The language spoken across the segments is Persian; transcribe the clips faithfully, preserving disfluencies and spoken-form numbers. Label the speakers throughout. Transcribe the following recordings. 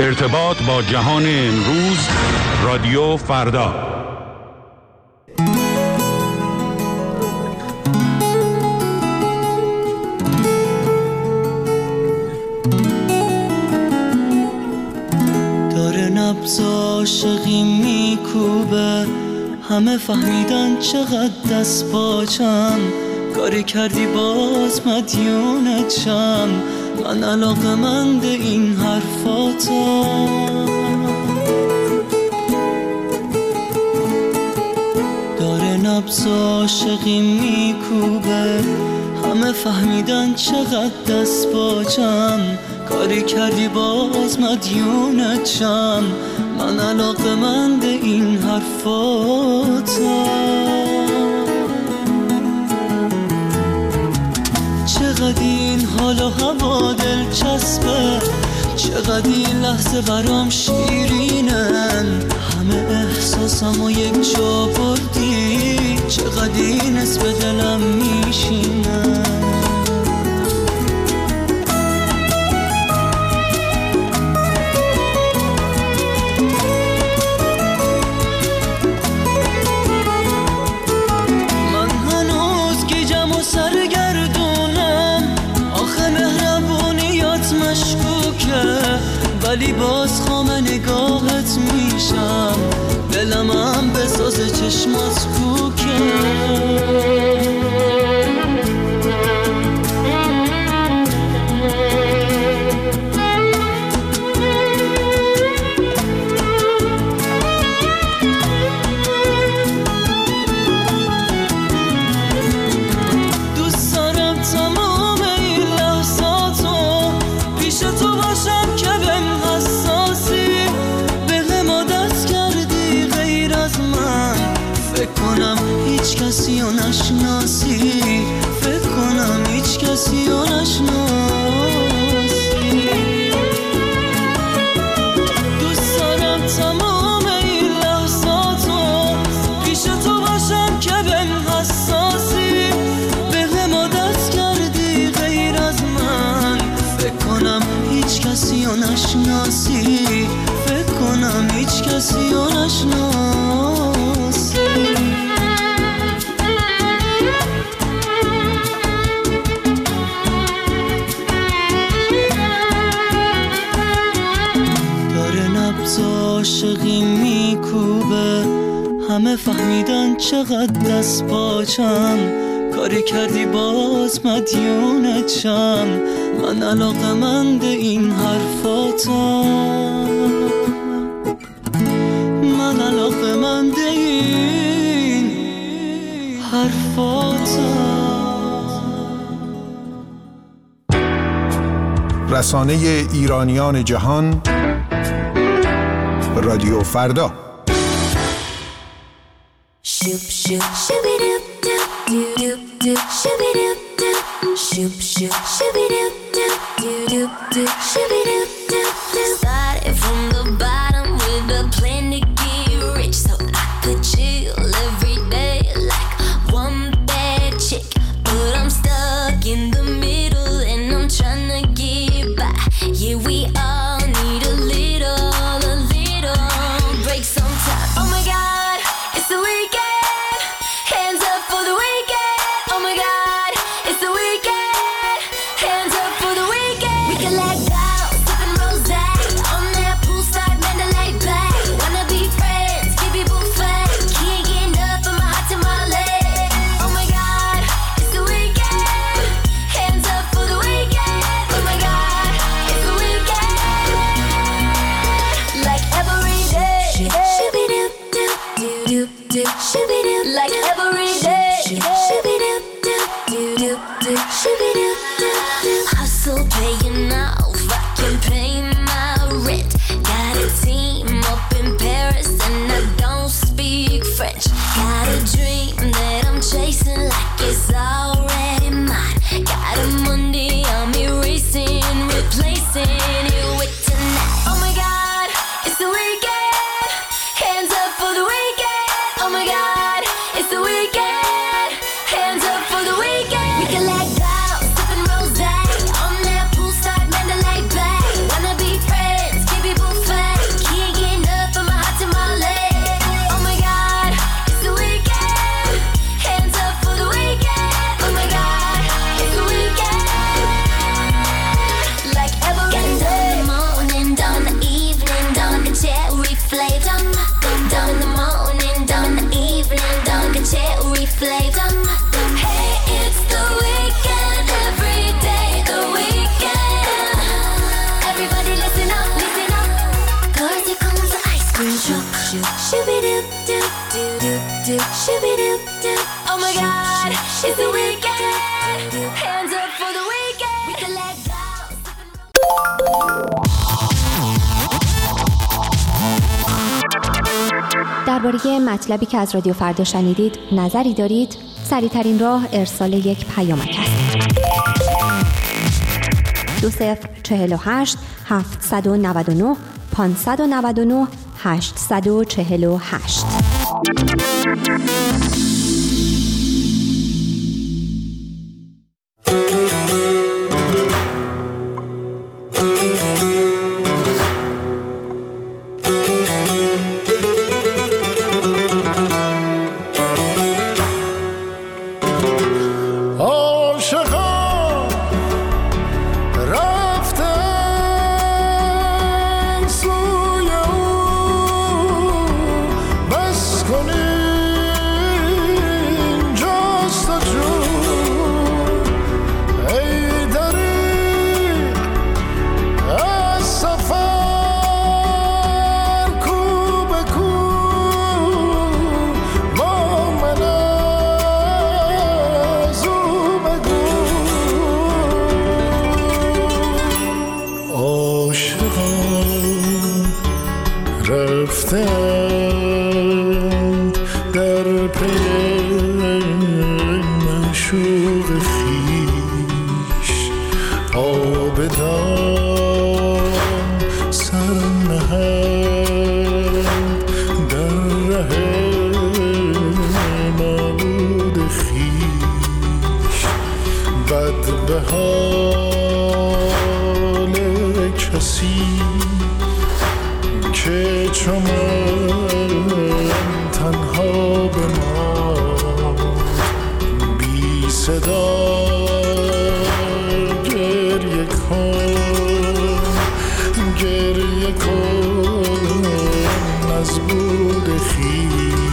Speaker 1: ارتباط با جهان امروز، رادیو فردا.
Speaker 2: داره نبض عاشقی میکوبه، همه فهمیدن چقدر دست باچم، کاری کردی باز مدیونتم، من علاقه‌مند این حرفاتم. داره نبض عاشقی میکوبه، همه فهمیدن چقدر دست باچم، کاری کردی باز مدیونتم، من علاقه‌مند این حرفاتم. چقدر این حال و هوا دلچسبه، چقدر این لحظه برام شیرینن، همه احساسمو یک جا بردی، چقدر این اسم به دلم میشینن. ولی باز خام نگاهت میشم، دلم هم بساز چشمات کوکه. دوست دارم تمام این لحظاتو پیش تو باشم که هیچ کسی رو نشناسی، فکر کنم هیچ کسی رو نشناسی. دوست دارم تمام این لحظاتو پیش تو باشم که بهم حساسی، بهم عادت کردی غیر از من، فکر کنم هیچ کسی رو نشناسی، فکر کنم هیچ کسی رو نشناسی. عاشقی میکوبه، همه فهمیدن چقدر دست باچم، کاری کردی باز مدیونتم، من علاقه‌مند این حرفاتم، من علاقه‌مند این حرفاتم.
Speaker 3: رسانه ایرانیان جهان، رادیو فردا.
Speaker 4: Shoop shoop shooby doop doop doop doop doop shooby doop doop shoop shoop shooby doop doop doop doop shooby doop doop doop. Started from the bottom with a plan to get rich, so I could chill every day like one bad chick. But I'm stuck in the middle and I'm trying to get by. Yeah, we all need a little, a little break sometimes. Oh my God, it's the weekend. Hands up for the weekend. Oh my God, it's the weekend. Hands up for the weekend. We can let go, sipping rosé on that poolside Mandalay Bay. Wanna be friends, keep it buffet. Can't get enough of my hot tamale. Oh my God, it's the weekend. Hands up for the weekend. Oh my God, it's the weekend. Oh my God, it's the weekend. Hands up for the weekend. We can let go.
Speaker 5: درباره مطلبی که از رادیو فردا شنیدید نظری دارید؟ سریع‌ترین راه ارسال یک پیامک است. دو صفر چهل و هشت هفتصد و نود و نه پانصد و نود و نه هشتصد و چهل و هشت.
Speaker 6: رفتند در پی معشوق خویش، آبدان سر نهند در ره معبود خویش. بد به حال کسی که چو من تنها بماند، بی صدا گریه کن، گریه کن از بود خویش.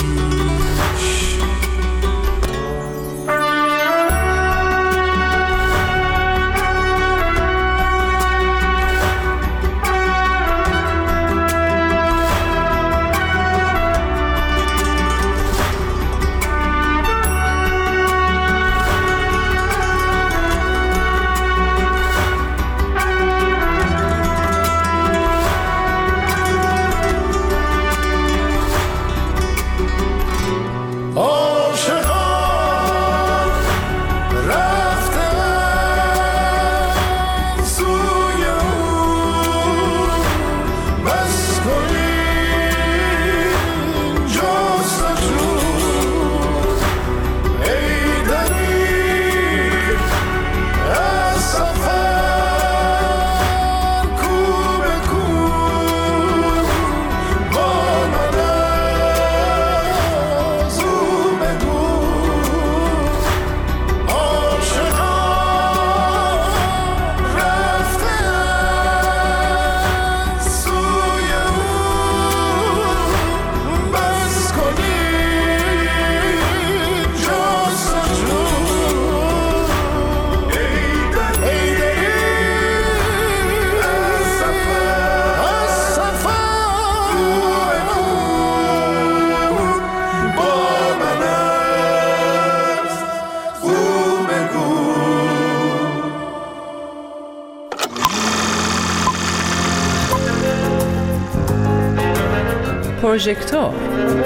Speaker 7: پروژکتور.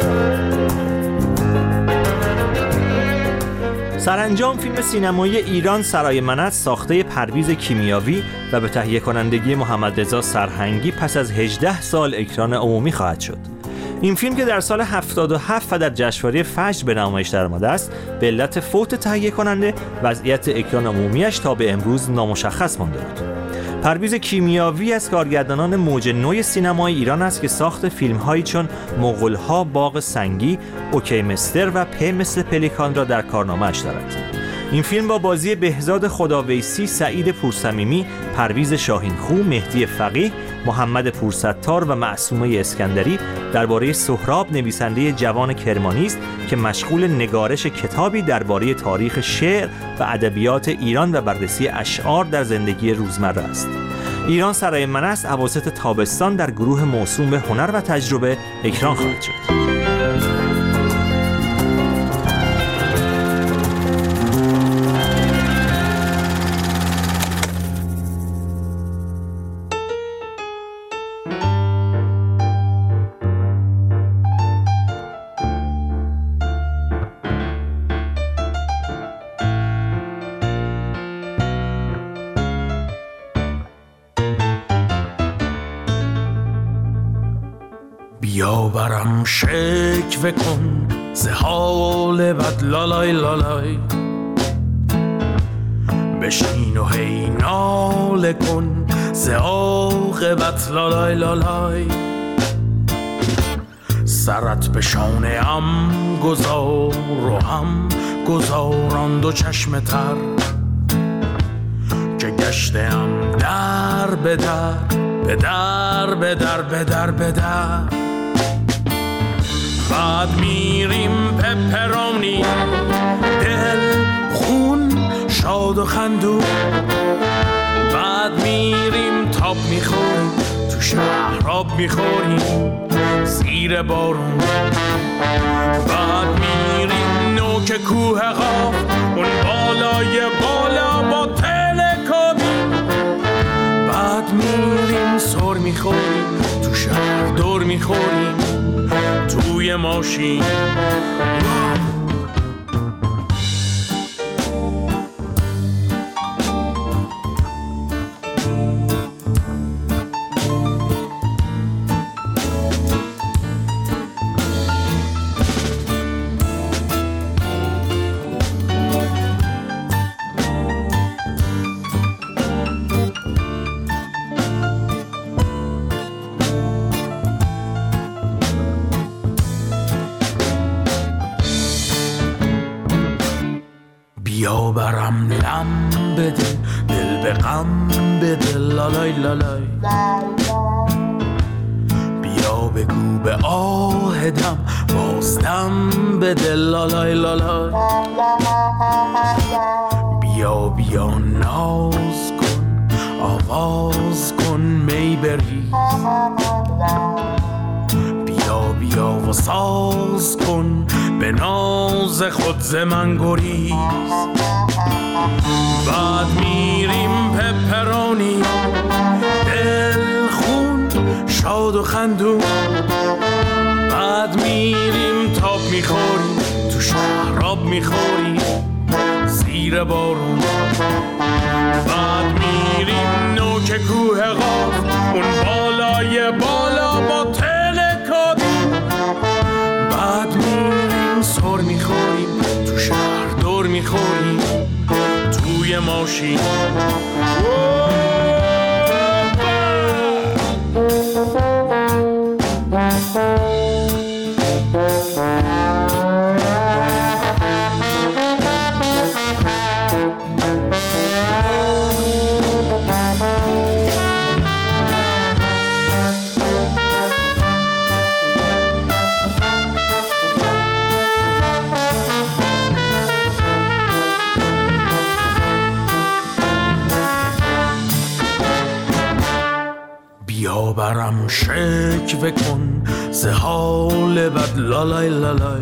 Speaker 8: سرانجام فیلم سینمایی ایران سرای منت ساخته پرویز کیمیاوی و به تهیه کنندگی محمد رضا سرهنگی پس از هجده سال اکران عمومی خواهد شد. این فیلم که در سال هفتاد و هفت و در جشنواره فجر به نمایش درآمده است، به علت فوت تهیه کننده وضعیت اکران عمومیش تا به امروز نامشخص مانده بود. پرویز کیمیاوی از کارگردانان موج نو سینمای ایران است که ساخت فیلم‌هایی چون مغول‌ها، باغ سنگی، اوکی مستر و په مثل پلیکان را در کارنامه‌اش دارد. این فیلم با بازی بهزاد خداویسی، سعید پورصمیمی، پرویز شاهینخو، مهدی فقیه، محمد پورستار و معصومه اسکندری درباره سهراب، نویسنده جوان کرمانی است که مشغول نگارش کتابی درباره تاریخ شعر و ادبیات ایران و بررسی اشعار در زندگی روزمره است. ایران سرای من است اواسط تابستان در گروه موسوم به هنر و تجربه اکران خواهد شد.
Speaker 6: بیا برم شکوه کن ز حال بد لالای لالای، بشین و هی ناله کن ز عاقبت لالای لالای. سرت به شانه ام گذار و هم گذاران دو چشم تر، که گشتم در به در به در به در به در به در. بعد میریم پپرانی دل خون شاد و خندون، بعد میریم تاب میخوریم تو شهر آب میخوریم زیر بارون. بعد میریم نوک کوه قاف اون بالای بالا با تلکابی. بعد میریم سر میخوریم تو شهر دور میخوریم توی ماشین. بیا برم لم بده دل به غم بده لالای لالای. بیا بگو به آهدم بازدم بده لالای لالای. بیا بیا ناز کن آواز کن می بریز، بیا بیا و ساز کن به ناز خود ز من گریز. بعد میریم پپرانی دل خون شاد و خندون، بعد میریم تاب میخوریم تو شهر آب میخوریم زیر بارون. بعد میریم نوک کوه قاف اون بالای بالا با تلکابی. بعد میریم سر میخوریم تو شهر دور میخوریم توی ماشین. بیا برم شکوه کن ز حال بد لالای لالای.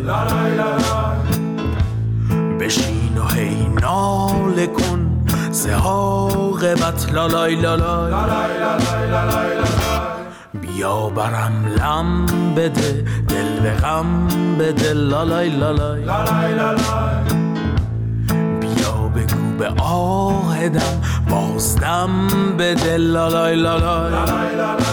Speaker 6: بشین و هی ناله کن ز عاقبت لالای لالای. بیا برم لم بده دل به غم بده لالای لالای. بیا بگو به آهدم بازدم بده لالای لالای.